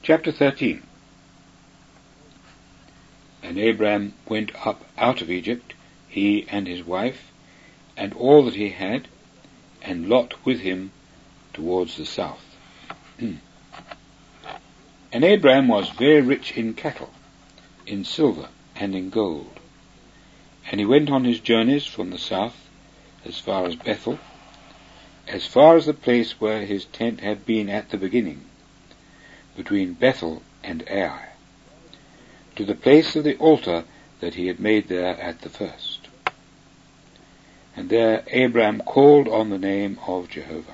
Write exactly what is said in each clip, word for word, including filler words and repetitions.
Chapter thirteen. And Abram went up out of Egypt, he and his wife, and all that he had, and Lot with him, towards the south. And Abram was very rich in cattle, in silver, and in gold. And he went on his journeys from the south, as far as Bethel, as far as the place where his tent had been at the beginning, between Bethel and Ai, to the place of the altar that he had made there at the first. And there Abram called on the name of Jehovah.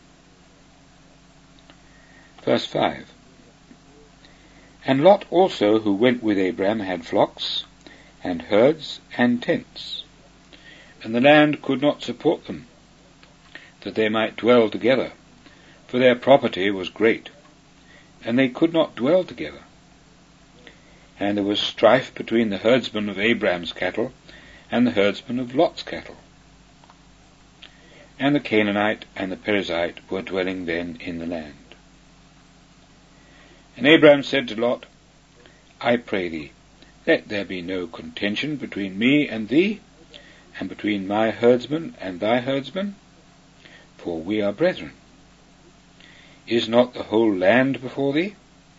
Verse five. And Lot also, who went with Abram, had flocks, and herds, and tents, and the land could not support them, that they might dwell together, for their property was great, and they could not dwell together. And there was strife between the herdsmen of Abram's cattle and the herdsmen of Lot's cattle. And the Canaanite and the Perizzite were dwelling then in the land. And Abram said to Lot, I pray thee, let there be no contention between me and thee, and between my herdsmen and thy herdsmen, for we are brethren. Is not the whole land before thee?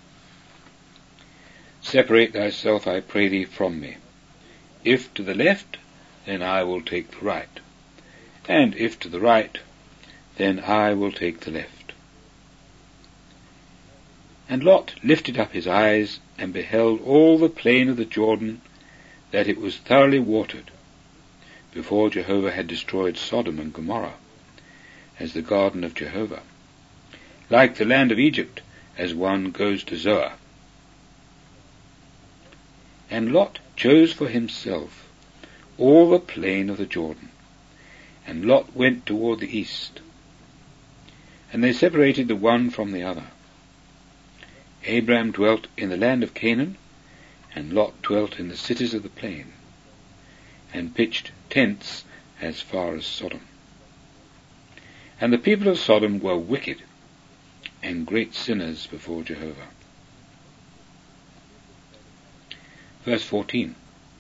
Separate thyself, I pray thee, from me. If to the left, then I will take the right, and if to the right, then I will take the left. And Lot lifted up his eyes, and beheld all the plain of the Jordan, that it was thoroughly watered, before Jehovah had destroyed Sodom and Gomorrah, as the garden of Jehovah, like the land of Egypt, as one goes to Zoar. And Lot chose for himself all the plain of the Jordan, and Lot went toward the east. And they separated the one from the other. Abram dwelt in the land of Canaan, and Lot dwelt in the cities of the plain, and pitched tents as far as Sodom. And the people of Sodom were wicked, and great sinners before Jehovah. Verse fourteen.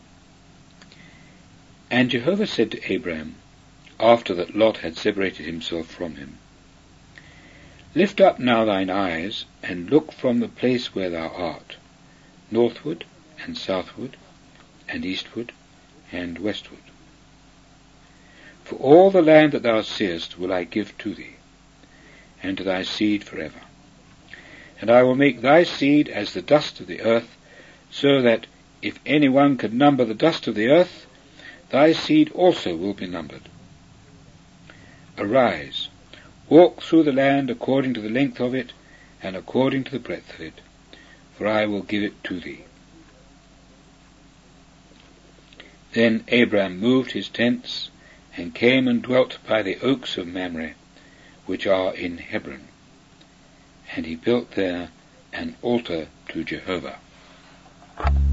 And Jehovah said to Abram, after that Lot had separated himself from him, Lift up now thine eyes, and look from the place where thou art, northward, and southward, and eastward, and westward. For all the land that thou seest will I give to thee, and to thy seed forever. And I will make thy seed as the dust of the earth, so that if any one could number the dust of the earth, thy seed also will be numbered. Arise, walk through the land according to the length of it, and according to the breadth of it, for I will give it to thee. Then Abram moved his tents, and came and dwelt by the oaks of Mamre, which are in Hebron. And he built there an altar to Jehovah.